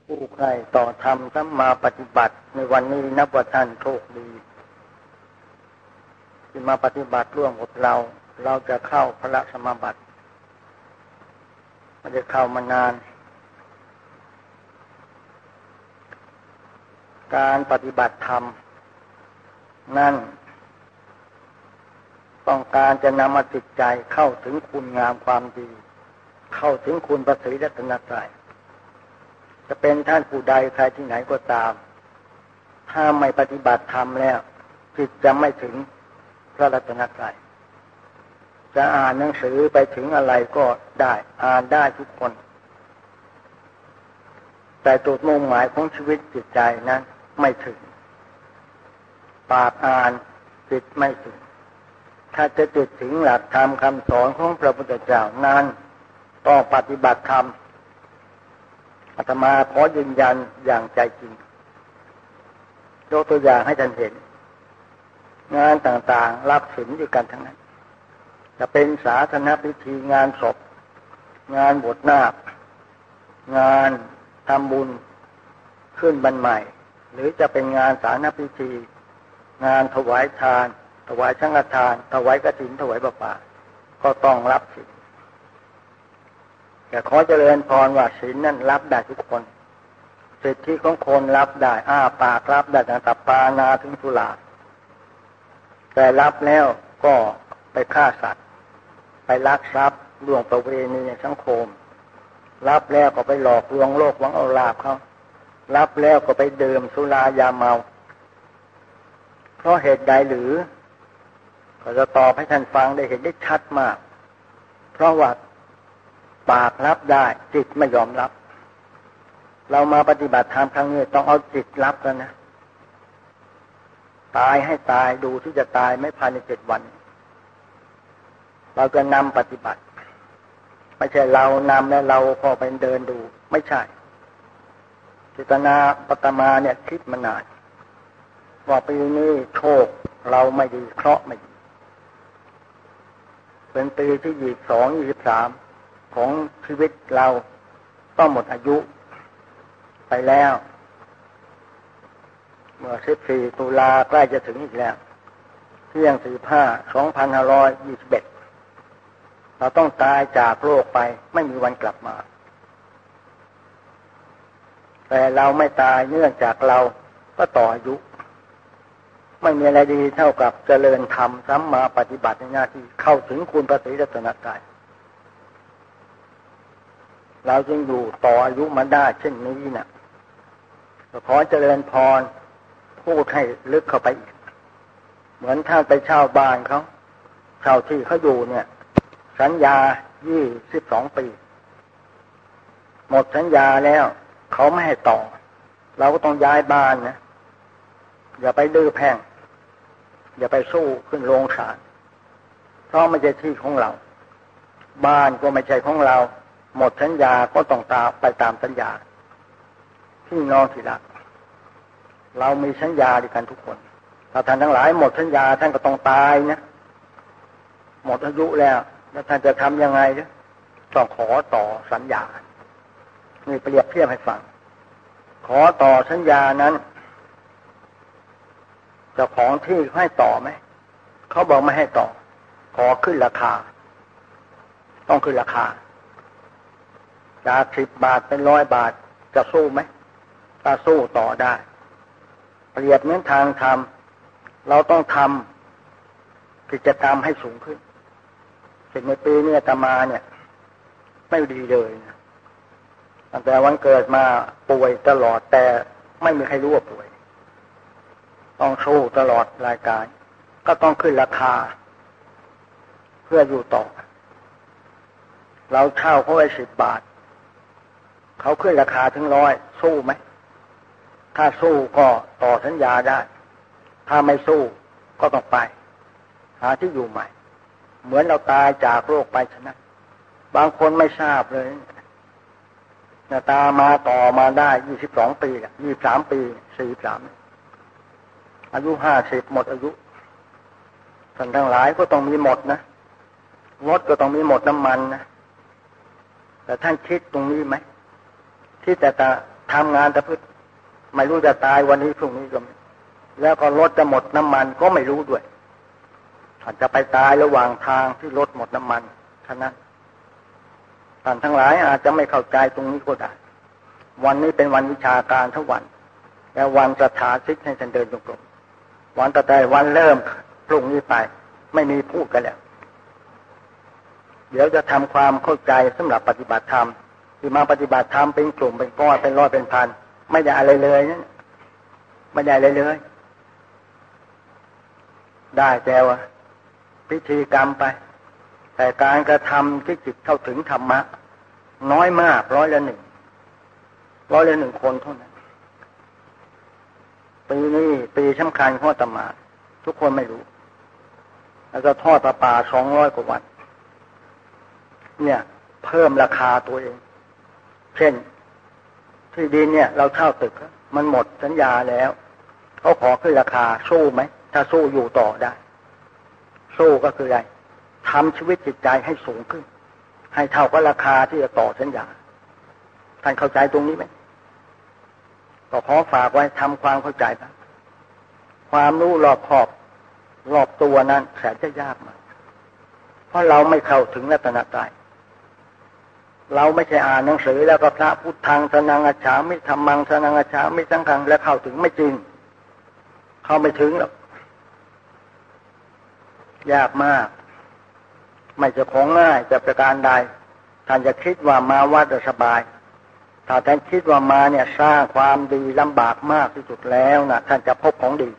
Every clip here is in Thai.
ผู้ใคร่ต่อธรรมสัมมาปฏิบัติในวันนี้นับว่าท่านโชคดีที่มาปฏิบัติร่วมกับเราจะเข้าพระสมาบัติไม่ได้เข้ามานานการปฏิบัติธรรมนั่นต้องการจะนำจิตใจเข้าถึงคุณงามความดีเข้าถึงคุณพระศรีรัตนตรัยจะเป็นท่านผู้ใดใครที่ไหนก็ตามถ้าไม่ปฏิบัติธรรมแล้วจิตจะไม่ถึงพระรัตนตรัยจะอ่านหนังสือไปถึงอะไรก็ได้อ่านได้ทุกคนแต่จุดมุ่งหมายของชีวิตจิตใจนั้นไม่ถึงปากอ่านจิตไม่ถึงถ้าจะจิตถึงหลักธรรมคำสอนของพระพุทธเจ้านั้นต้องปฏิบัติธรรมอาตมาขอยืนยันอย่างใจจริงยกตัวอย่างให้ท่านเห็นงานต่างๆรับศีลด้วยกันทั้งนั้นจะเป็นสาธารณพิธีงานศพงานบวชนาคงานทำบุญขึ้นบรรใหม่หรือจะเป็นงานสาธารณพิธีงานถวายทานถวายสังฆทานถวายกฐินถวายผ้าป่าก็ต้องรับศีลแต่ขอเจริญพรว่าศีลนั้นรับได้ทุกคนสิทธิของคนรับได้อ้าปากรับได้ตั้งแต่ปานาถึงสุราแต่รับแล้วก็ไปฆ่าสัตว์ไปลักทรัพย์ล่วงประเวณีในสังคมรับแล้วก็ไปหลอกลวงโลกหวังเอาลาภเขารับแล้วก็ไปดื่มสุรายาเมาเพราะเหตุใดหรือก็จะตอบให้ท่านฟังได้เห็นได้ชัดมากเพราะว่าปากรับได้จิตไม่ยอมรับเรามาปฏิบัติธรรมครั้งนี้ต้องเอาจิตรับแล้วนะตายให้ตายดูที่จะตายไม่ภายใน7 วันเราจะนำปฏิบัติไม่ใช่เรานำแล้วเราก็ไปเดินดูไม่ใช่เจตนาปัตมาเนี่ยคิดมานานว่าปีนี้โชคเราไม่ดีเคราะห์ไม่ดีเป็นปีที่22-23ของชีวิตเราต้องหมดอายุไปแล้วเมื่อ14 ตุลาใกล้จะถึงอีกแล้วเที่ยง2521เราต้องตายจากโลกไปไม่มีวันกลับมาแต่เราไม่ตายเนื่องจากเราก็ต่ออายุไม่มีอะไรดีเท่ากับเจริญธรรมสัมมาปฏิบัติในหน้าที่เข้าถึงคุณพระศรีรัตนตรัยเราจึงอยู่ต่ออายุมาได้เช่นนี้นะขอเจริญพรพูดให้ลึกเข้าไปอีกเหมือนท่านไปเช่าบ้านเขาเช่าที่เขาอยู่เนี่ยสัญญา22 ปีหมดสัญญาแล้วเขาไม่ให้ต่อเราก็ต้องย้ายบ้านนะอย่าไปดื้อแพ่งอย่าไปสู้ขึ้นโรงศาลเพราะไม่ใช่ที่ของเราบ้านก็ไม่ใช่ของเราหมดสัญญาก็ต้องไปตามสัญญาพี่น้องที่รักเรามีสัญญาด้วยกันทุกคนถ้าท่านทั้งหลายหมดสัญญาท่านก็ต้องตายนะหมดอายุแล้วท่านจะทำยังไงต้องขอต่อสัญญานี่เปรียบเทียบให้ฟังขอต่อสัญญานั้นเจ้าของที่ให้ต่อไหมเขาบอกไม่ให้ต่อขอขึ้นราคาต้องขึ้นราคาจาก10 บาทเป็น100 บาทจะสู้ไหมถ้าสู้ต่อได้เปรียบเหมือนทางธรรมเราต้องทำกิจกรรมให้สูงขึ้นสิ่งในปีนี้อาตมาเนี่ยไม่ดีเลยนะตั้งแต่วันเกิดมาป่วยตลอดแต่ไม่มีใครรู้ว่าป่วยต้องสู้ตลอดรายการก็ต้องขึ้นราคาเพื่ออยู่ต่อเราเช่าเขาไว้10 บาทเขาขึ้นราคาถึง100สู้ไหมถ้าสู้ก็ต่อสัญญาได้ถ้าไม่สู้ก็ต้องไปหาที่อยู่ใหม่เหมือนเราตายจากโรคไปฉะนั้นบางคนไม่ทราบเลยหน้าตามาต่อมาได้22 ปี23 ปี43อายุ50หมดอายุท่านทั้งหลายก็ต้องมีหมดนะรถก็ต้องมีหมดน้ำมันนะแต่ท่านคิดตรงนี้ไหมที่แต่ทำงานแต่พึ่งไม่รู้จะตายวันนี้พรุ่งนี้ก็ไม่แล้วก็รถจะหมดน้ำมันก็ไม่รู้ด้วยอาจจะไปตายระหว่างทางที่รถหมดน้ำมันฉะนั้นท่านทั้งหลายอาจจะไม่เข้าใจตรงนี้ก็ได้วันนี้เป็นวันวิชาการทั้งวันและวันสถาสิทธิ์ให้ท่านเดินจงกรมวันต่อไปวันเริ่มพรุ่งนี้ไปไม่มีพูดกันแล้วเดี๋ยวจะทำความเข้าใจสำหรับปฏิบัติธรรมที่มาปฏิบัติธรรมเป็นกลุ่มเป็นก้อนเป็นร้อยเป็นพันไม่ได้อะไรเลยนะไม่ได้อะไรเลยได้แต่ว่าพิธีกรรมไปแต่การกระทำที่จิตเข้าถึงธรรมะน้อยมาก100% คนเท่านั้นปีนี้ปีสำคัญของอาตมาทุกคนไม่รู้แล้วก็ทอดประป่า200 กว่าวันเนี่ยเพิ่มราคาตัวเองเช่นที่ดินเนี่ยเราเช่าตึกมันหมดสัญญาแล้วเขาขอขึ้นราคาสู้ไหมถ้าสู้อยู่ต่อได้สู้ก็คืออะไรทำชีวิตจิตใจให้สูงขึ้นให้เท่ากับราคาที่จะต่อสัญญาท่านเข้าใจตรงนี้ไหมก็ขอฝากไว้ทำความเข้าใจนะความรู้รอบขอบรอบตัวนั้นแสนจะยากมากเพราะเราไม่เข้าถึงรัตนตรัยเราไม่ใช่อ่านหนังสือแล้วก็พระพุทธังสนังอัจฉามิธัมมังสนังอัจฉามิสังฆังแล้วเข้าถึงไม่จริงเข้าไม่ถึงหรอกยากมากไม่จะของง่ายจะประการใดท่านจะคิดว่ามาวัดสบายถ้าท่านคิดว่ามาเนี่ยสร้างความดีลำบากมากที่สุดแล้วนะท่านจะพบของดี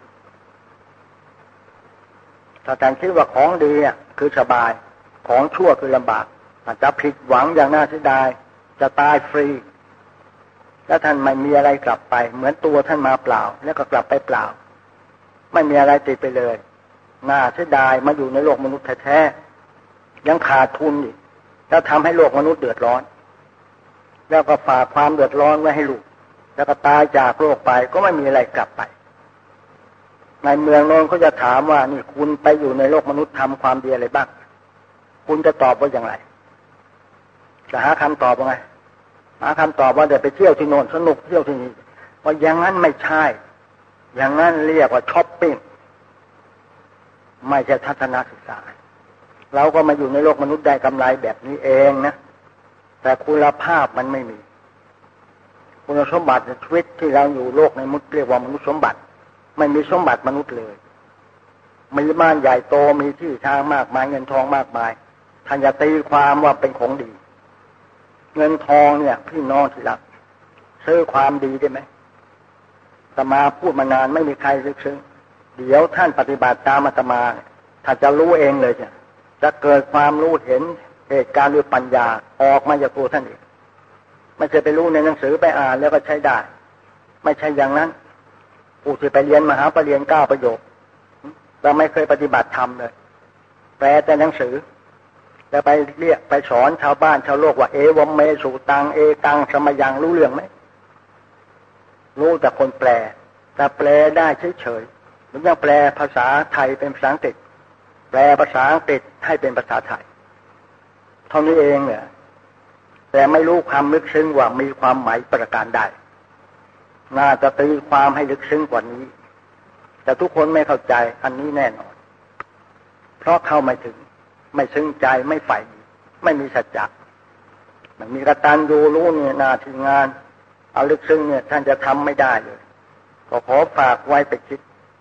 ถ้าท่านคิดว่าของดีคือสบายของชั่วคือลำบากท่านจะผิดหวังอย่างน่าเสียดายจะตายฟรีแล้วท่านไม่มีอะไรกลับไปเหมือนตัวท่านมาเปล่าแล้วก็กลับไปเปล่าไม่มีอะไรติดไปเลยน่าเสียดายมาอยู่ในโลกมนุษย์แท้ๆยังขาดทุนอีกแล้วทำให้โลกมนุษย์เดือดร้อนแล้วก็ฝากความเดือดร้อนไว้ให้ลูกแล้วก็ตายจากโลกไปก็ไม่มีอะไรกลับไปในเมืองโน้นเขาจะถามว่านี่คุณไปอยู่ในโลกมนุษย์ทำความดีอะไรบ้างคุณจะตอบว่าอย่างไรจะหาคำตอบว่าไงหาคำตอบว่าเดี๋ยวไปเที่ยวที่โน่นสนุกเที่ยวที่นี่ว่าอย่างนั้นไม่ใช่อย่างนั้นเรียกว่าช้อปปิ้งไม่ใช่ทัศนศึกษาเราก็มาอยู่ในโลกมนุษย์ได้กำไรแบบนี้เองนะแต่คุณภาพมันไม่มีคุณสมบัติในชีวิตที่เราอยู่โลกในมนุษย์เรียกว่ามนุษย์สมบัติไม่มีสมบัติมนุษย์เลยมีบ้านใหญ่โตมีที่ทางมากมายเงินทองมากมายท่านอย่าตีความว่าเป็นของดีเงินทองเนี่ยพี่น้องที่รักซื้อความดีได้ไหมอาตมาพูดมานานไม่มีใครลึกซึ้งเดี๋ยวท่านปฏิบัติตามอาตมาถ้าจะรู้เองเลยจะเกิดความรู้เห็นเหตุการณ์ด้วยปัญญาออกมาจากตัวท่านเองไม่ใช่ไปรู้ในหนังสือไปอ่านแล้วก็ใช้ได้ไม่ใช่อย่างนั้นผู้ที่ไปเรียนมหาปรริญญา9 ประโยคเราไม่เคยปฏิบัติธรรมเลยแปลแต่หนังสือแล้วไปเรียกไปสอนชาวบ้านชาวโลกว่าเอวมเมสุตังเอตังสมยังรู้เรื่องไหมรู้แต่คนแปลแต่แปลได้เฉยๆมันยังแปลภาษาไทยเป็นภาษาอังกฤษแปลภาษาอังกฤษให้เป็นภาษาไทยเท่านี้เองเนี่ยแต่ไม่รู้ความลึกซึ้งว่ามีความหมายประการใดน่าจะตีความให้ลึกซึ้งกว่านี้แต่ทุกคนไม่เข้าใจอันนี้แน่นอนเพราะเข้าไม่ถึงไม่ซึ้งใจไม่ใฝ่ไม่มีสัจจะมันมีกตัญญูรู้เนี่ยหน้าที่งานเอาลึกซึ้งเนี่ยท่านจะทำไม่ได้เลยก็ขอฝากไว้ไปคิด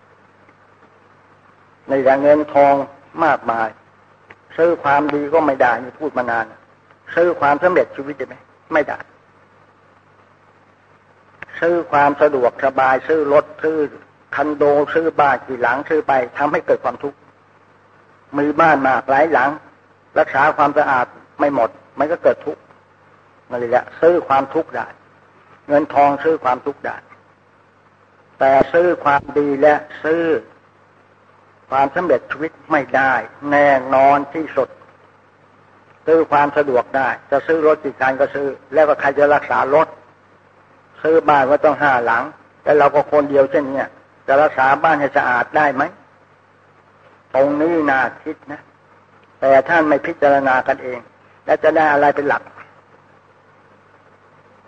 ในอย่างเงินทองมากมายซื้อความดีก็ไม่ได้นี่พูดมานานซื้อความสำเร็จชีวิตได้ไหมไม่ได้ซื้อความสะดวกสบายซื้อรถซื้อคอนโดซื้อบ้านกี่หลังซื้อไปทำให้เกิดความทุกข์มีบ้านมากหลายหลังรักษาความสะอาดไม่หมดมันก็เกิดทุกข์นั่นแหละซื้อความทุกข์ได้เงินทองซื้อความทุกข์ได้แต่ซื้อความดีและซื้อความสำเร็จชีวิตไม่ได้แน่นอนที่สุดซื้อความสะดวกได้จะซื้อรถกี่คันก็ซื้อแล้วก็ใครจะรักษารถซื้อบ้านก็ต้อง5 หลังแต่เราก็คนเดียวเช่นนี้จะรักษาบ้านให้สะอาดได้ไหมตรงนี้น่าคิดนะแต่ท่านไม่พิจารณากันเองแล้วจะได้อะไรเป็นหลัก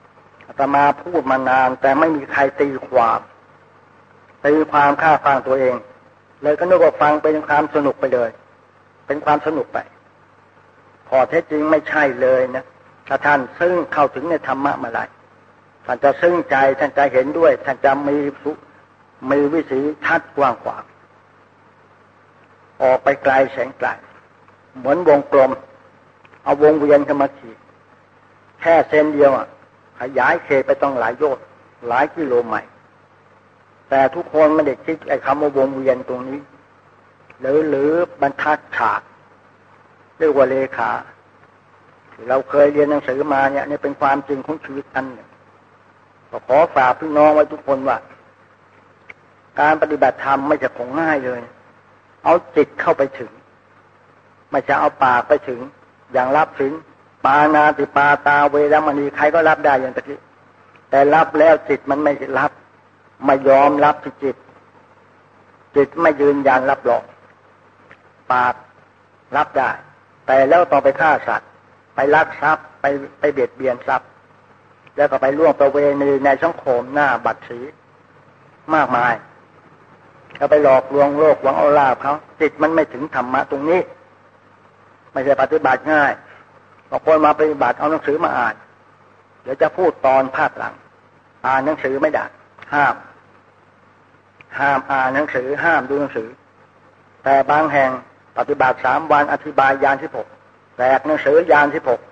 อาตมาพูดมานานแต่ไม่มีใครตีความค่าฟังตัวเองเลยก็นึกว่าฟังเป็นความสนุกไปเลยเป็นความสนุกไปพอแท้จริงไม่ใช่เลยนะถ้าท่านซึ่งเข้าถึงในธรรมะมาแล้วท่านจะซึ้งใจท่านจะเห็นด้วยท่านจะมีวิสัยทัศน์กว้างขวางออกไปไกลแสงไกลเหมือนวงกลมเอาวงเวียนเข้ามาขีดแค่เส้นเดียวขยายเขตไปต้องหลายโยชน์หลายกิโลไมล์แต่ทุกคนไม่ได้คิดไอ้คำว่าวงเวียนตรงนี้หรือบรรทัดฉากเรียกว่าเลขาเราเคยเรียนหนังสือมาเนี่ยนี่เป็นความจริงของชีวิตอันหนึ่งก็ขอฝากพี่น้องไว้ทุกคนว่าการปฏิบัติธรรมไม่ใช่ของง่ายเลยเอาจิตเข้าไปถึงไม่ใช่เอาปากไปถึงอย่างรับศีลปานาติปาตาเวรมณีใครก็รับได้อย่างตะกี้แต่รับแล้วจิตมันไม่รับไม่ยอมรับที่จิตไม่ยืนยันรับรองปากรับได้แต่แล้วต้องไปฆ่าสัตว์ไปลักทรัพย์ไปเบียดเบียนทรัพย์แล้วก็ไปล่วงประเวณีในสังคมหน้าบัตรสีมากมายแล้วไปหลอกลวงโลกหวังเอาลาภเขาจิตมันไม่ถึงธรรมะตรงนี้ไม่ใช่ปฏิบัติง่ายบางคนมาปฏิบัติเอาหนังสือมาอ่านเดี๋ยวจะพูดตอนภาคหลังอ่านหนังสือไม่ได้ห้ามอ่านหนังสือห้ามดูหนังสือแต่บางแห่งปฏิบัติ3 วันอธิบายญาณ16แตกหนังสือญาณ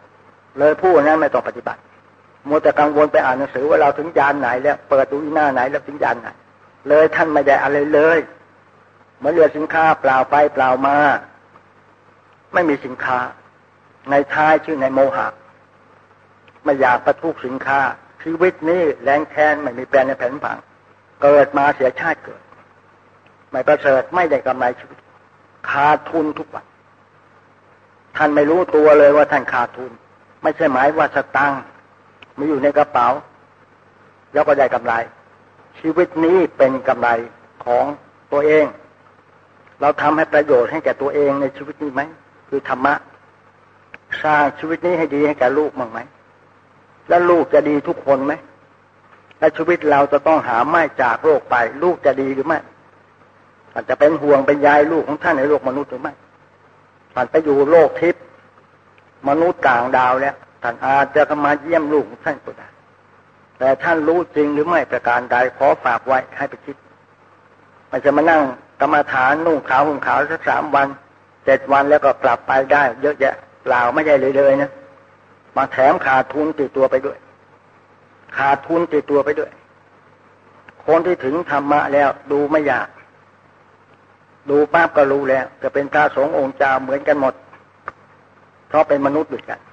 16เลยผู้นั้นไม่ต้องปฏิบัติมัวแต่กังวลไปอ่านหนังสือว่าเราถึงญาณไหนแล้วเปิดดูหน้าไหนแล้วถึงญาณไหนเลยท่านไม่ได้อะไรเลยเหมือนเรือสินค้าเปล่าไปเปล่ามาไม่มีสินค้าในท้ายชื่อในโมหะไม่อยากประทุกสินค้าชีวิตนี้แรงแค้นไม่มีแปลในแผ่นผังเกิดมาเสียชาติเกิดไม่ประเสริฐไม่ได้กำไรชีวิตขาดทุนทุกวันท่านไม่รู้ตัวเลยว่าท่านขาดทุนไม่ใช่หมายว่าสตังค์มีอยู่ในกระเป๋าแล้วก็ได้กำไรชีวิตนี้เป็นกำไรของตัวเองเราทำให้ประโยชน์ให้แก่ตัวเองในชีวิตนี้ไหมคือธรรมะสร้างชีวิตนี้ให้ดีให้แก่ลูกมั้งไหมแล้วลูกจะดีทุกคนไหมและชีวิตเราจะต้องหาไม่จากโลกไปลูกจะดีหรือไม่อาจจะเป็นห่วงเป็นใยลูกของท่านในโลกมนุษย์หรือไม่ท่านไปอยู่โลกทิพย์มนุษย์ต่างดาวแล้วท่านอาจจะมาเยี่ยมลูกของท่านก็ได้แต่ท่านรู้จริงหรือไม่ประการใดขอฝากไว้ให้ไปคิดมันจะมานั่งกรรมฐานนุ่งขาวห่มขาวสัก3 วัน7 วันแล้วก็กลับไปได้เยอะแยะเปล่าไม่ใช่เลยนะมาแถมขาดทุนติดตัวไปด้วยขาดทุนติดตัวไปด้วยคนที่ถึงธรรมะแล้วดูไม่ยากดูปั๊บก็รู้แล้วจะเป็นพระสงฆ์องค์เจ้าเหมือนกันหมดเพราะเป็นมนุษย์ด้วยกัน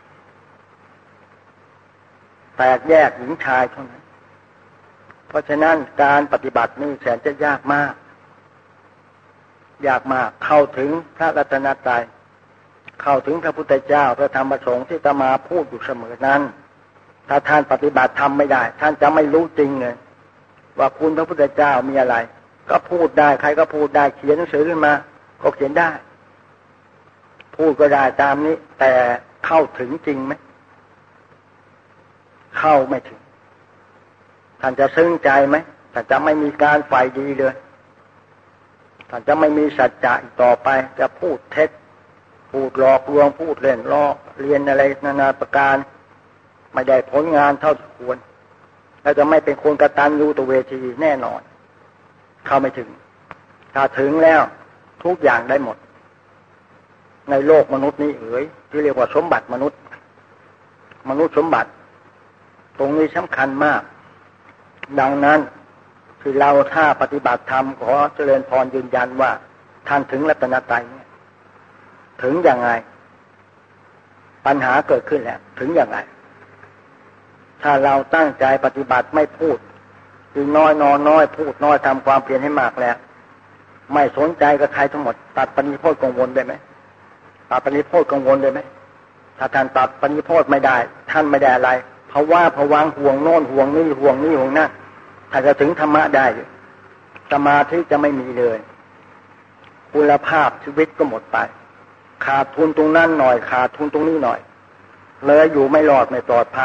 แตกแยกหญิงชายเท่านั้นเพราะฉะนั้นการปฏิบัตินี่แสนจะยากมากเข้าถึงพระรัตนตรัยเข้าถึงพระพุทธเจ้าพระธรรมพระสงฆ์ที่อาตมาพูดอยู่เสมอนั้นถ้าท่านปฏิบัติธรรมไม่ได้ท่านจะไม่รู้จริงเลยว่าคุณพระพุทธเจ้ามีอะไรก็พูดได้ใครก็พูดได้เขียนหนังสือขึ้นมาก็เขียนได้พูดก็ได้ตามนี้แต่เข้าถึงจริงไหมเข้าไม่ถึงท่านจะซึ้งใจไหมท่านจะไม่มีการฝ่ายดีเลยท่านจะไม่มีสัจจะอีกต่อไปจะพูดเท็จพูดหลอกลวงพูดเล่นล้อเรียนอะไรนานาประการไม่ได้ผลงานเท่าที่ควรและจะไม่เป็นคนกตัญญูต่อเวทีแน่นอนเข้าไม่ถึงถ้าถึงแล้วทุกอย่างได้หมดในโลกมนุษย์นี้ที่เรียกว่าสมบัติมนุษย์สมบัติตรงนี้สำคัญมากดังนั้นคือเราถ้าปฏิบัติธรรมขอเจริญพรยืนยันว่าท่านถึงรัตนตรัยถึงอย่างไรปัญหาเกิดขึ้นแล้วถึงอย่างไรถ้าเราตั้งใจปฏิบัติไม่พูดคือน้อยนอนน้อยพูดน้อยทำความเพียรให้มากแล้วไม่สนใจกับใครทั้งหมดตัดปณิโพธกังวลได้ไหมตัดปณิโพธกังวลได้ไหมถ้าท่านตัดปณิโพธไม่ได้ท่านไม่ได้อะไรเพราะว่าผวังห่วงโน่นห่วงนี่ห่วงนี่ห่วงนั่นถ้าจะถึงธรรมะได้สมาธิจะไม่มีเลยคุณภาพชีวิตก็หมดไปขาดทุนตรงนั้นหน่อยขาดทุนตรงนี้หน่อยเลยอยู่ไม่รอดไม่ปลอดภัย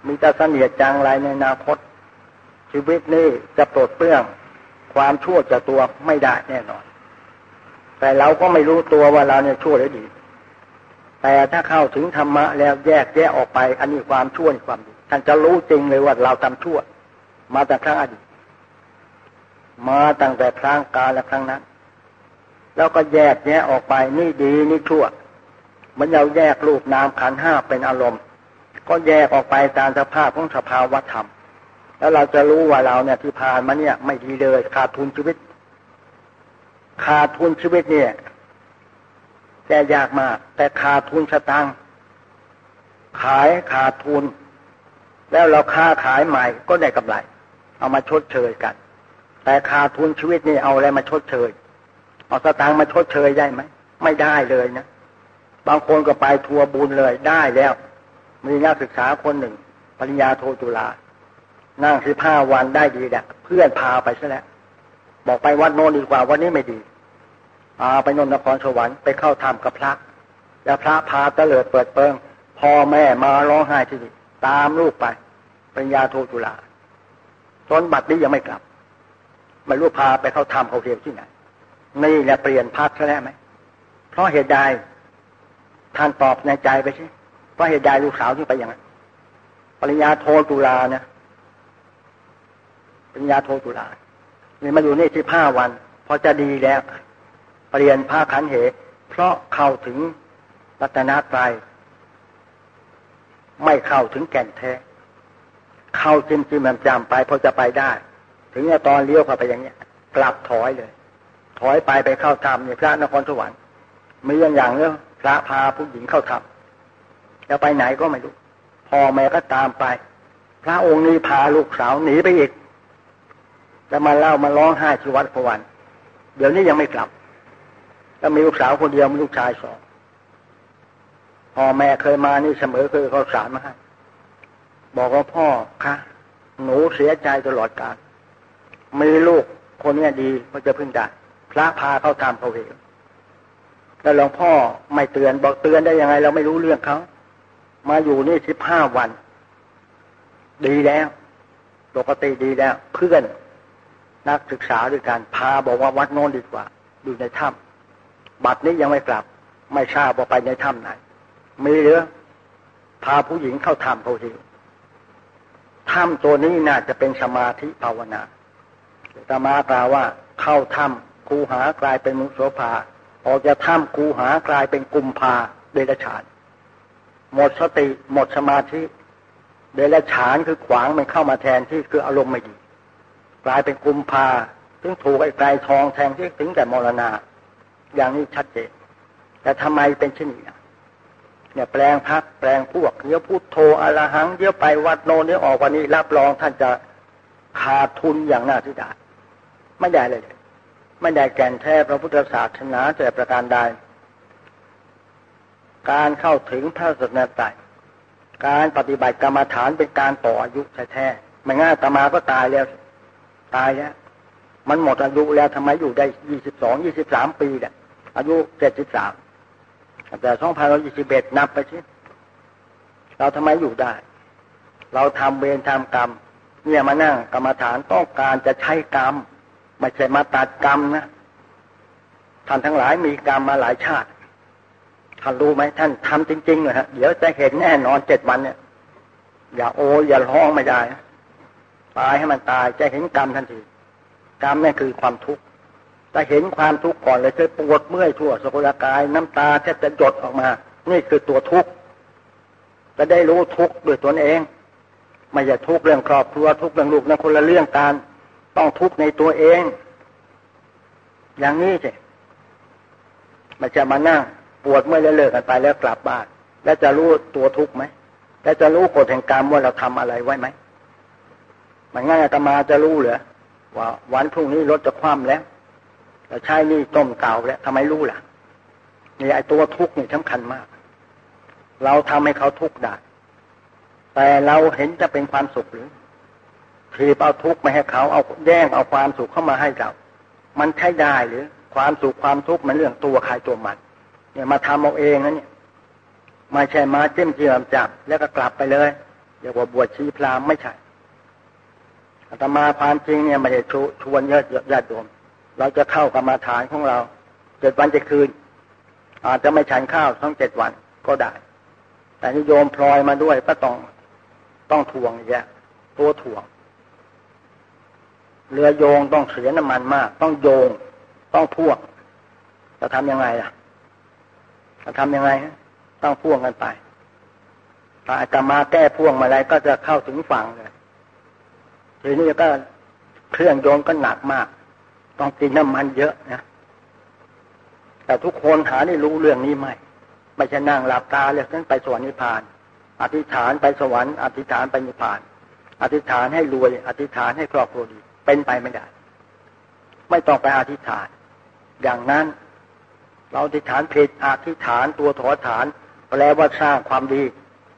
มีแต่เสนียดจังไรในอนาคตชีวิตนี้จะปลดเปลื้องความชั่วจากตัวไม่ได้แน่นอนแต่เราก็ไม่รู้ตัวว่าเราเนี่ยชั่วหรือดีแต่ถ้าเข้าถึงธรรมะแล้วแยกแยะออกไปอันนี้ความชั่วนี่ความดีท่านจะรู้จริงเลยว่าเราทำชั่วมาแต่ครั้งอดีตมาตั้งแต่ครั้งกาลและครั้งนั้นแล้วก็แยกแยะออกไปนี่ดีนี่ชั่วมันเราแยกรูปนามขันธ์ห้าเป็นอารมณ์ก็แยกออกไปตามสภาพของสภาวะธรรมแล้วเราจะรู้ว่าเราเนี่ยที่ผ่านมาเนี่ยไม่ดีเลยขาดทุนชีวิตขาดทุนชีวิตเนี่ยแก้ยากมากแต่ขาดทุนสตางค์ขายขาดทุนแล้วเราค้าขายใหม่ก็ได้กำไรเอามาชดเชยกันแต่ขาดทุนชีวิตนี่เอาอะไรมาชดเชยเอาสตางค์มาชดเชยได้ไหมไม่ได้เลยนะบางคนก็ไปทัวร์บุญเลยได้แล้วมีนักศึกษาคนหนึ่งปริญญาโทจุฬานั่ง15 วันได้ดีแหละเพื่อนพาไปซะแล้วบอกไปวัดโน้นดีกว่าวันนี้ไม่ดีไปนนครสวรรค์ไปเข้าธรรมกับพระแล้วพระพาเตลิดเปิดเปิงพ่อแม่มาร้องไห้ที่นี่ตามลูกไปปริญญาโทจุฬาจนบัดนี้ยังไม่กลับไม่รู้พาไปเข้าธรรมเขาเรียนที่ไหนนี่แหละเปลี่ยนพักซะแล้วไหมเพราะเหตุใดท่านตอบในใจไปสิเพราะเหตุใดลูกสาวที่ไปอย่างนั้นปริญญาโทจุฬาเนี่ยปริญญาโทจุฬานี่มาอยู่นี่15 วันพอจะดีแล้วเปลี่ยนผ้าขันเหเพราะเข้าถึงรัตนตรัยไม่เข้าถึงแก่นแท้เข้าจิ้มๆจำๆไปพอจะไปได้ถึงตอนเลี้ยวเข้าไปอย่างเนี้ยกลับถอยเลยถอยไปเข้าธรรมเนี่ยพระนครสวรรค์มีอย่างเนี้ยพระพาผู้หญิงเข้าธรรมแล้วไปไหนก็ไม่รู้พ่อแม่ก็ตามไปพระองค์นี้พาลูกสาวหนีไปอีกแล้วมาเล่ามาร้องไห้ที่วัดพวันเดี๋ยวนี้ยังไม่กลับแล้วมีลูกสาวคนเดียวมีลูกชาย2พ่อแม่เคยมานี่เสมอเคยเขาสารมาให้บอกว่าพ่อคะหนูเสียใจตลอดกาลมีลูกคนนี้ดีก็จะพึ่งได้พระพาเข้าตามเขาเองแล้วหลวงพ่อไม่เตือนบอกเตือนได้ยังไงเราไม่รู้เรื่องเขามาอยู่นี่15 วันดีแล้วปกติดีแล้วเพื่อนนักศึกษาด้วยกันพาบอกว่าวัดโน้นดีกว่าอยู่ในถ้ำบัดนี้ยังไม่กลับไม่ทราบว่าไปในถ้ำไหนมีหรือพาผู้หญิงเข้าถ้ำเขาทีถ้ำตัวนี้น่าจะเป็นสมาธิภาวนาอาตมากล่าวว่าเข้าถ้ำคูหากลายเป็นมุโสภาออกจากถ้ำคูหากลายเป็นกุมภาเดรัจฉานหมดสติหมดสมาธิเดรัจฉานคือขวางมันเข้ามาแทนที่คืออารมณ์ไม่ดีกลายเป็นกุมภาถึงถูกไอ้ไกรทองแทงที่ถึงแต่มรณะอย่างนี้ชัดเจนแต่ทำไมเป็นเช่นนี้เนี่ยแปลงพักแปลงพวกเดี๋ยวพุทโธอรหังเดี๋ยวไปวัดโน้นเดี๋ยวออกวันนี้รับรองท่านจะขาดทุนอย่างน่าเสียดายไม่ได้เลยไม่ได้แก่นแท้พระพุทธศาสนาแต่ประการใดการเข้าถึงพระศาสนาไตรการปฏิบัติกรรมฐานเป็นการต่ออายุแท้ๆไม่งั้นอาตมาก็ตายแล้วมันหมดอายุแล้วทำไมอยู่ได้22-23 ปีเนี่ยอายุ73แต่2021นับไปสิเราทำไมอยู่ได้เราทำเวรทำกรรมเนี่ยมานั่งกรรมฐานต้องการจะใช้กรรมไม่ใช่มาตัดกรรมนะท่านทั้งหลายมีกรรมมาหลายชาติท่านรู้ไหมท่านทำจริงๆเลยฮะเดี๋ยวจะเห็นแน่นอน7 วันเนี่ยอย่าโออย่าร้องไม่ได้ตายให้มันตายจะเห็นกรรมทันทีกรรมนี่คือความทุกข์แต่เห็นความทุกข์ก่อนเลยจะปวดเมื่อยทั่วสกุลกายน้ำตาแทบจะหยดออกมานี่คือตัวทุกข์จะได้รู้ทุกข์ด้วยตนเองไม่ใช่ทุกข์เรื่องครอบครัวทุกข์เรื่องลูกนะคนละเรื่องกันต้องทุกข์ในตัวเองอย่างนี้สิมันจะมานั่งปวดเมื่อยแล้วเลิกกันไปแล้วกลับบ้านแล้วจะรู้ตัวทุกข์ไหมแล้วจะรู้กฎแห่งกรรมว่าเราทำอะไรไว้ไหมมันง่ายอาตมาจะรู้เหรอว่าวันพรุ่งนี้รถจะคว่ำแล้วเราใช้นี่ต้มเก่าแล้วทำไมรู้ล่ะนี่ไอ้ตัวทุกข์นี่สำคัญมากเราทำให้เขาทุกข์ได้แต่เราเห็นจะเป็นความสุขหรือทีบเอาทุกข์มาให้เขาเอาแย่งเอาความสุขเข้ามาให้เรามันใช้ได้หรือความสุขความทุกข์มันเรื่องตัวใครตัวมันเนี่ยมาทำเอาเองนะเนี่ยไม่ใช่มาจิ้มจับแล้วก็กลับไปเลยรียกว่าบวชชีพราหมณ์ไม่ใช่อาตมาความจริงเนี่ยไม่ได้ชวนญาติโยมเราจะเข้ากรรมาฐานของเรา7 วัน7 คืนอาจจะไม่ฉันข้าวทั้ง7 วันก็ได้แต่นิโยมพลอยมาด้วยก็ต้องถ่วงอย่างเงี้ยตัวถ่วงเรือโยงต้องเสียน้ำมันมากต้องโยงต้องพ่วงจะทำยังไงล่ะจะทำยังไงต้องพ่วงกันไปถ้าอาตมาแก้พ่วงมาอะไรก็จะเข้าถึงฝั่งเลยทีนี้ก็เครื่องโยงก็หนักมากต้องกินน้ำมันเยอะนะแต่ทุกคนหาได้รู้เรื่องนี้ไม่ใช่นั่งหลับตาเลยฉันไปสวรรค์นิพพานอธิษฐานไปสวรรค์อธิษฐานไปนิพพานอธิษฐานให้รวยอธิษฐานให้ครอบครัวดีเป็นไปไม่ได้ไม่ต้องไปอธิษฐานอย่างนั้นเราอธิษฐานผิดอธิษฐานตัวถอฐานแปลว่าสร้างความดี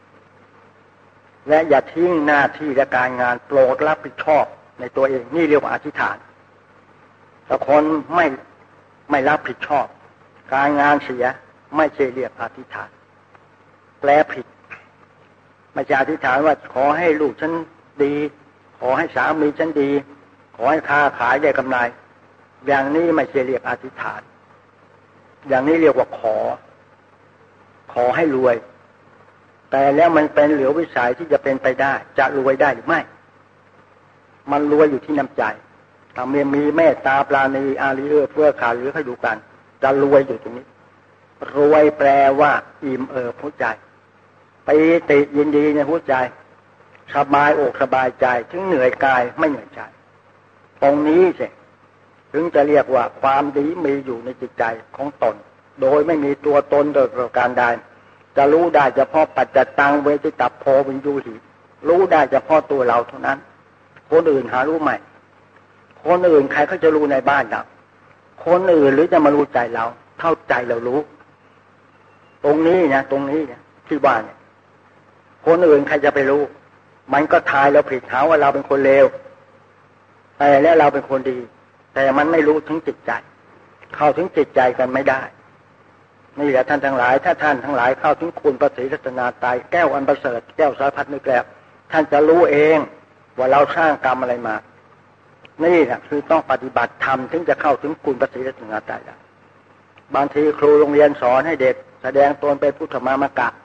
และอย่าทิ้งหน้าที่และการงานโปรดรับผิดชอบในตัวเองนี่เรียกว่าอธิษฐานแต่คนไม่รับผิดชอบการงานเสียไม่ใช่เรียกอธิษฐานแปลผิดไม่ใช่อธิษฐานว่าขอให้ลูกฉันดีขอให้สามีฉันดีขอให้ค้าขายได้กำไรอย่างนี้ไม่ใช่เรียกอธิษฐานอย่างนี้เรียกว่าขอให้รวยแต่แล้วมันเป็นเหลือวิสัยที่จะเป็นไปได้จะรวยได้หรือไม่มันรวยอยู่ที่น้ำใจถ้ามีเมตตาปราณีอารีเพื่อขาดเหลือให้ดูกันจะรวยอยู่ตรงนี้รวยแปลว่าอิ่มหัวใจปีติยินดีในหัวใจสบายอกสบายใจถึงเหนื่อยกายไม่เหนื่อยใจตรงนี้สิถึงจะเรียกว่าความดีมีอยู่ในจิตใจของตนโดยไม่มีตัวตนโดยประการใดจะรู้ได้เฉพาะปัจจตังเวทิตัพโพวินยูหิรู้ได้เฉพาะตัวเราเท่านั้นคนอื่นหารู้ไหมคนอื่นใครเขาจะรู้ในบ้านเราคนอื่นหรือจะมารู้ใจเราเท่าใจเรารู้ตรงนี้นะที่บ้านเนี่ยคนอื่นใครจะไปรู้มันก็ทายเราผิดหาว่าเราเป็นคนเลวแต่แล้วเราเป็นคนดีแต่มันไม่รู้ถึงจิตใจเข้าถึงจิตใจกันไม่ได้นี่แหละท่านทั้งหลายถ้าท่านทั้งหลายเข้าถึงคุณพระศรีรัตนตรัยแก้วอันประเสริฐแก้วสารพัดนึกแล้วท่านจะรู้เองว่าเราสร้างกรรมอะไรมานี่แหละคือต้องปฏิบัติธรรมถึงจะเข้าถึงคุณพระศรีรัตนตรัยได้บางทีครูโรงเรียนสอนให้เด็กแสดงตนเป็นพุทธมามกะ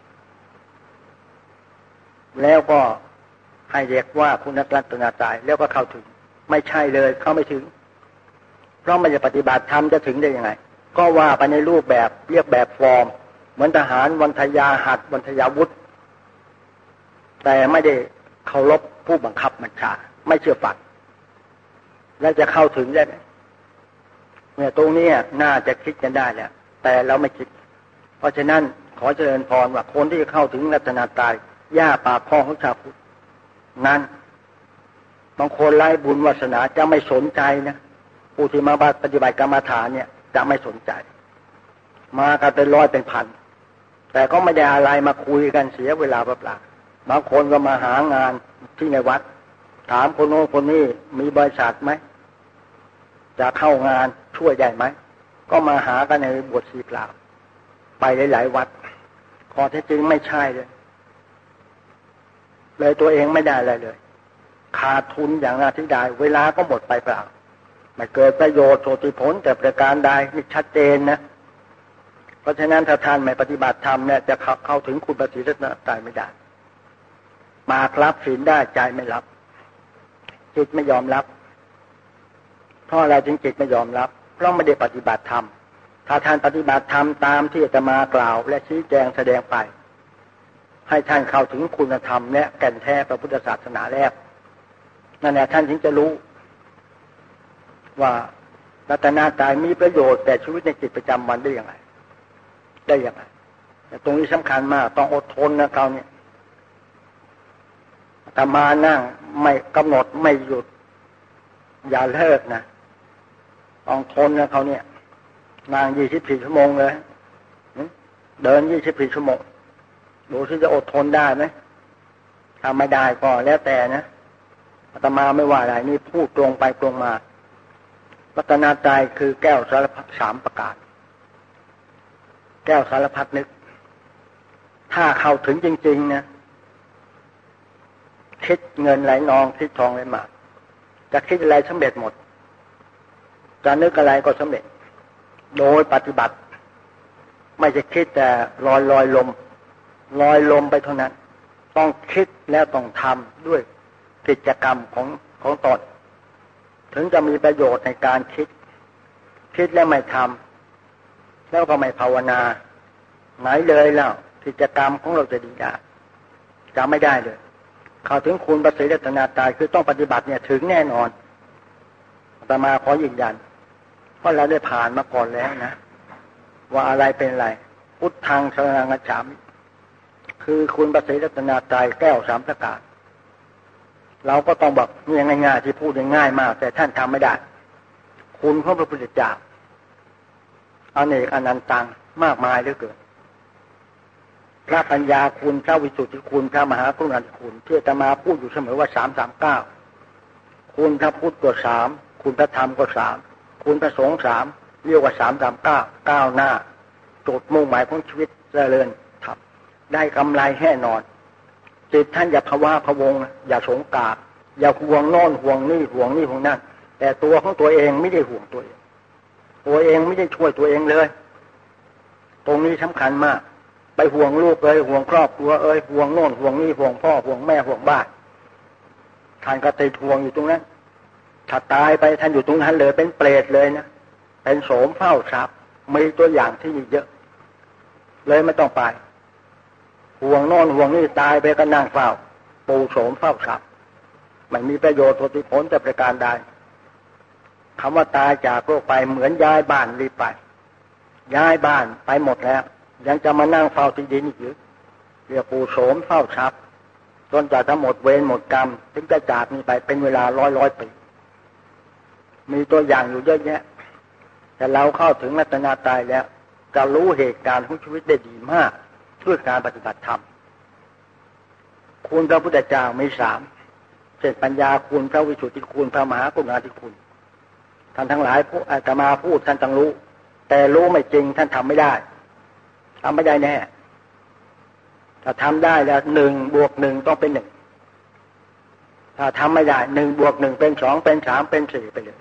แล้วก็ให้เด็กว่าคุณรัตนตรัยแล้วก็เข้าถึงไม่ใช่เลยเข้าไม่ถึงเพราะมันจะปฏิบัติธรรมจะถึงได้ยังไงก็ว่าไปในรูปแบบเรียกแบบฟอร์มเหมือนทหารวันทยาหัดวันทยาวุธแต่ไม่ได้เคารพผู้บังคับบัญชาไม่เชื่อฟังแล้วจะเข้าถึงได้ไหมเนี่ยตรงนี้น่าจะคิดกันได้แหละแต่เราไม่คิดเพราะฉะนั้นขอเจริญพรว่าคนที่จะเข้าถึงรัตนตรัยย่าปากคอของชาวพุทธนั้นบางคนไร้บุญวาสนาจะไม่สนใจนะผู้ที่มาปฏิบัติกรรมฐานเนี่ยจะไม่สนใจมากันเป็นร้อยเป็นพันแต่ก็ไม่ได้อะไรมาคุยกันเสียเวลาเปล่าๆบางคนก็มาหางานที่ในวัดถามคนโน้นคนนี้มีบริษัทไหมจะเข้างานช่วยได้ไหมก็มาหากันในบวชชีพราหมณ์ไปหลายๆวัดขอแท้จริงไม่ใช่เลยตัวเองไม่ได้อะไรเลยขาดทุนอย่างน่าที่ได้เวลาก็หมดไปเปล่าไม่เกิดประโยชน์โสติผลแต่ประการใดนี่ชัดเจนนะเพราะฉะนั้นถ้าท่านไม่ปฏิบัติธรรมเนี่ยจะเข้าถึงคุณพระศรีรัตนตรัยไม่ได้มารับศีลได้ใจไม่รับจิตไม่ยอมรับเพราะอะไรจึงจิตไม่ยอมรับเพราะไม่ได้ปฏิบัติธรรมถ้าท่านปฏิบัติธรรมตามที่อาตมากล่าวและชี้แจงแสดงไปให้ท่านเข้าถึงคุณธรรมและแก่นแท้พระพุทธศาสนาแล้วนั่นแหละท่านถึงจะรู้ว่ารัตนตรัยมีประโยชน์แต่ชีวิตในจิตประจำวันได้อย่างไรแต่ตรงนี้สำคัญมากต้องอดทนนะเขาเนี่ยอาตมานั่งไม่กำหนดไม่หยุดอย่าเลิกนะต้องทนนะเขาเนี่ยนั่ง24 ชั่วโมงเลยเดิน24 ชั่วโมงดูที่จะอดทนได้ไหมถ้าไม่ได้ก็แล้วแต่นะอาตมาไม่ว่าอะไรนี่พูดตรงไปตรงมารัตนตรัยคือแก้วสารพัด3 ประการแก้วสารพัดนึกถ้าเข้าถึงจริงๆนะคิดเงินไหลนองคิดทองไหลมาจะคิดอะไรสำเร็จหมดจะนึกอะไรก็สำเร็จโดยปฏิบัติไม่จะคิดแต่ลอยลมไปเท่านั้นต้องคิดแล้วต้องทำด้วยกิจกรรมของตนถึงจะมีประโยชน์ในการคิดแล้วไม่ทำแล้วก็ไม่ภาวนาไหนเลยแล้วกิจกรรมของเราจะดีได้จะไม่ได้เลยเข้าถึงคุณพระศรีรัตนตรัยคือต้องปฏิบัติเนี่ยถึงแน่นอนอาตมาขอยืนยันเพราะเราได้ผ่านมาก่อนแล้วนะว่าอะไรเป็นอะไรพุทธังสรณังคัจฉามิคือคุณพระศรีรัตนตรัยแก้วสามประการเราก็ต้องบอกนี่ง่ายๆที่พูดง่ายมากแต่ท่านทำไม่ได้คุณของพระพุทธเจ้าอเนกอนันตังมากมายเหลือเกินพระปัญญาคุณพระวิสุทธิคุณพระมหากรุณาธิคุณที่อาตมาพูดอยู่เสมอว่า339คุณพระพุทธก็3คุณพระธรรมก็3คุณพระสงฆ์3เรียกว่า339ก้าวหน้าจุดมุ่งหมายของชีวิตเจริญทำได้กำไรแน่นอนจิตท่านอย่าภาวะพะวงอย่าสงกาอย่าห่วงโน่นห่วงนี่ห่วงนั่นแต่ตัวของตัวเองไม่ได้ห่วงตัวเองไม่ได้ช่วยตัวเองเลยตรงนี้สำคัญมากไปห่วงลูกห่วงครอบครัวห่วงโน่นห่วงนี่ห่วงพ่อห่วงแม่ห่วงบ้านท่านก็ติดห่วงอยู่ตรงนั้นถ้าตายไปท่านอยู่ตรงนั้นเลยเป็นเปรตเลยนะเป็นโสมเฝ้าทรัพย์มีตัวอย่างที่เยอะเลยไม่ต้องไปห่วงโน่นห่วงนี่ตายไปก็นั่งเฝ้าปูโสมเฝ้าทรัพย์ไม่มีประโยชน์ผลผลแต่ประการใดคำว่าตายจากโลกไปเหมือนย้ายบ้านรีบไปย้ายบ้านไปหมดแล้วยังจะมานั่งเฝ้าที่ดินอีกหรือเรียกปูโสมเฝ้าทรัพย์จนจะทั้งหมดเวรหมดกรรมถึงจะจากนี้ไปเป็นเวลาร้อยปีมีตัวอย่างอยู่เยอะแยะแต่เราเข้าถึงรัตนตรัยแล้วจะรู้เหตุการณ์ของชีวิตได้ดีมากด้วยการปฏิบัติธรรมคุณพระพุทธเจ้ามี3เจตปัญญาคุณพระวิสุทธิคุณพระมหากรุณาธิคุณท่านทั้งหลายผู้อาตมาพูดท่านต้องรู้แต่รู้ไม่จริงท่านทำไม่ได้แน่ถ้าทำได้แล้ว1 บวก 1ต้องเป็น1ถ้าทำไม่ได้1 บวก 1เป็น2เป็น3เป็น4ไปเลย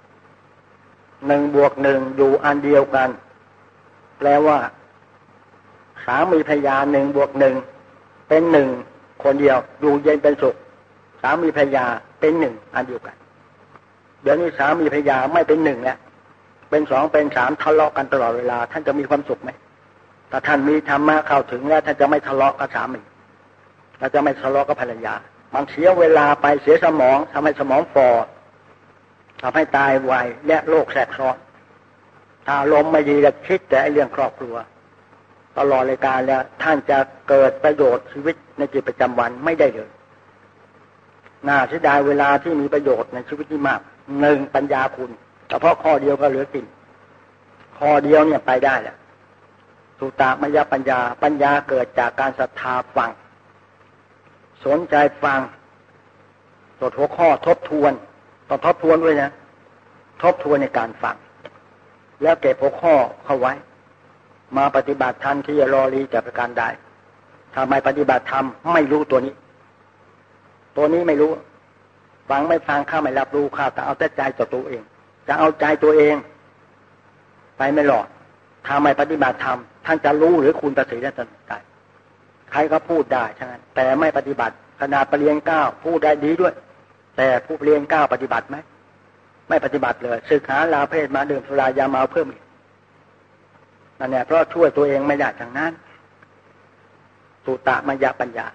1 บวก 1อยู่อันเดียวกันแปลว่าสามีภรรยา1 บวก 1เป็น1คนเดียวอยู่เย็นเป็นสุขสามีภรรยาเป็น1อันเดียวกันเดี๋ยวนี้สามีภรรยาไม่เป็น1แล้วเป็น2เป็น3ทะเลาะกันตลอดเวลาท่านจะมีความสุขไหมถ้าท่านมีธรรมะเข้าถึงแล้วท่านจะไม่ทะเลาะกับสามีและจะไม่ทะเลาะกับภรรยามันเสียเวลาไปเสียสมองทำให้สมองฝ่อทำให้ตายไวและโรคแทรกซ้อนถ้าลมไม่ดีจะคิดแต่เรื่องครอบครัวตลอดรายการแล้วท่านจะเกิดประโยชน์ชีวิตในชีวิตประจำวันไม่ได้เลยน่าเสียดายเวลาที่มีประโยชน์ในชีวิตที่มาก1ปัญญาคุณเฉพาะข้อเดียวก็เหลือกินข้อเดียวเนี่ยไปได้แหละสุตตมยปัญญาเกิดจากการศรัทธาฟังสนใจฟังตรวจหัวข้อทบทวนต้องทบทวนด้วยนะทบทวนในการฟังแล้วเก็บหัวข้อเข้าไว้มาปฏิบัติทันที่จะรอรีจากประการใดถ้าไม่ปฏิบัติธรรมไม่รู้ตัวนี้ไม่รู้ฟังไม่ฟังข้าไม่รับรู้ข้าแต่เอาแต่ใจตัวเองจะเอาใจตัวเองไปไม่หลอดถ้าไม่ปฏิบัติธรรมท่านจะรู้หรือคุณพระศรีรัตนตรัยใครก็พูดได้ใช่ไหมแต่ไม่ปฏิบัติขนาดปริญญา9พูดได้ดีด้วยแต่ผู้ปริญญา9ปฏิบัติไหมไม่ปฏิบัติเลยศึกษาลาเพศมาดื่มสุรายาเมาเพิ่มอีกนั่นแหละเพราะช่วยตัวเองไม่ได้ทางนั้นสุตตมยปัญญา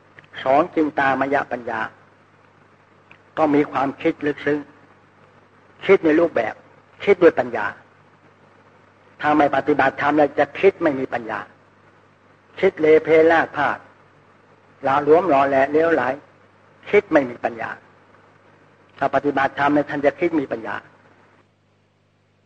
2จินตามยปัญญาก็มีความคิดลึกซึ้งคิดในรูปแบบคิดด้วยปัญญาถ้าไม่ปฏิบัติธรรมแล้วจะคิดไม่มีปัญญาคิดเลเพลาดพลาดหลาหลวมหล่อแหละเลี้ยวไหลคิดไม่มีปัญญาถ้าปฏิบัติธรรมเนี่ยท่านจะคิดมีปัญญา